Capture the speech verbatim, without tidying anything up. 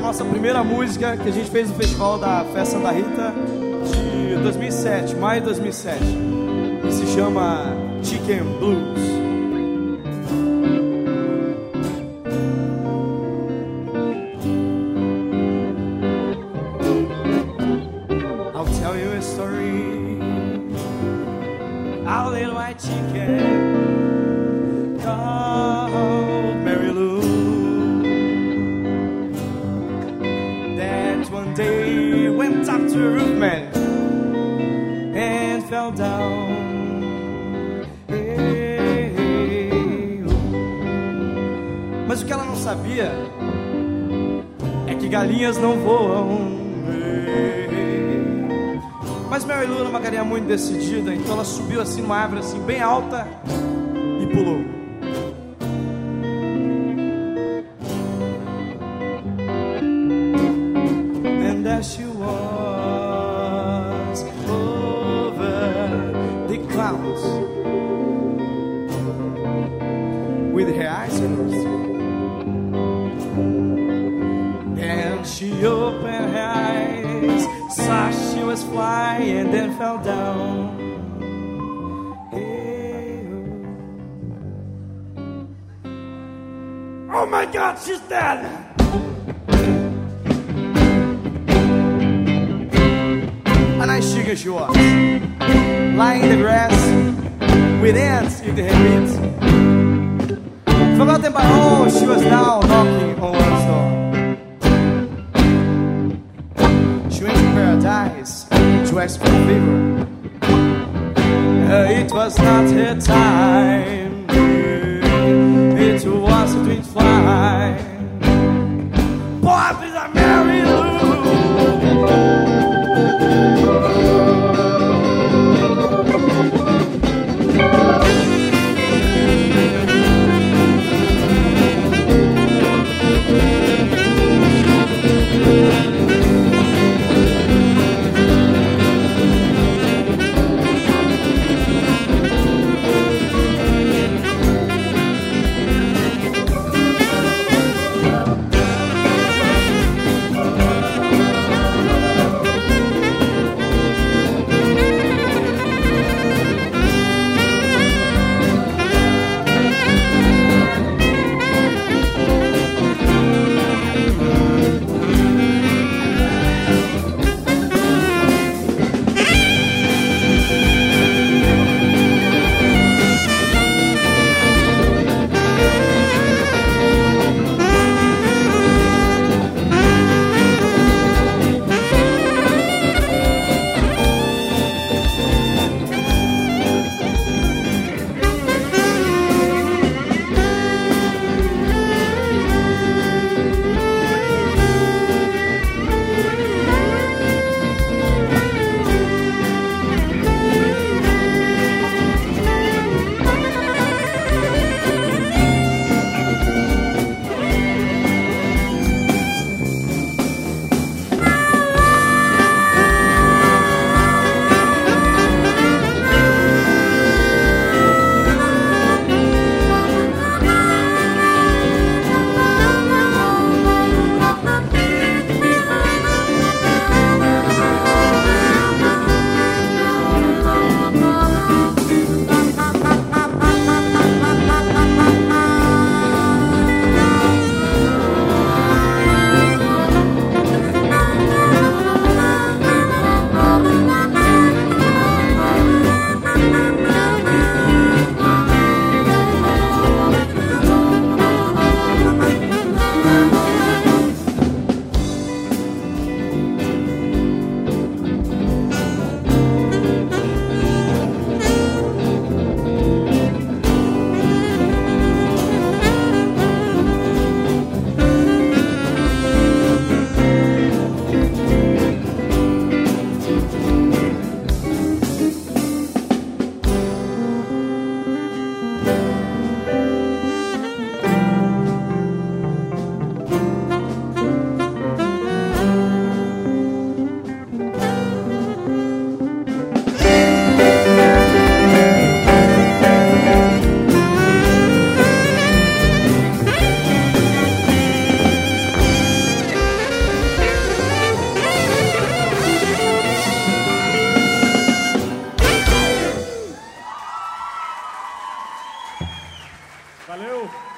nossa primeira música que a gente fez no festival da Festa Santa Rita de dois mil e sete, maio de dois mil e sete. E se chama Chicken Blues. I'll tell you a story. Our little white chicken called Mary Lou. That one day went up to the roof, man, and fell down. Hey, hey, oh. Mas o que ela não sabia é que galinhas não voam. Mas Mary Lou era uma galinha muito decidida, então ela subiu assim numa árvore assim bem alta e pulou. And there she was over the clouds, with her eyes closed. And she opened her eyes, saw she was flying, and then fell down. Hey, oh. Oh my God, she's dead! A nice chicken she was, lying in the grass with ants in her meat. Forgotten by all, she was now knocking on one's door. She went to paradise to ask for a favor. Uh, it was not her time. It was a twin fly. Boy, please, I Mary Lou. Valeu!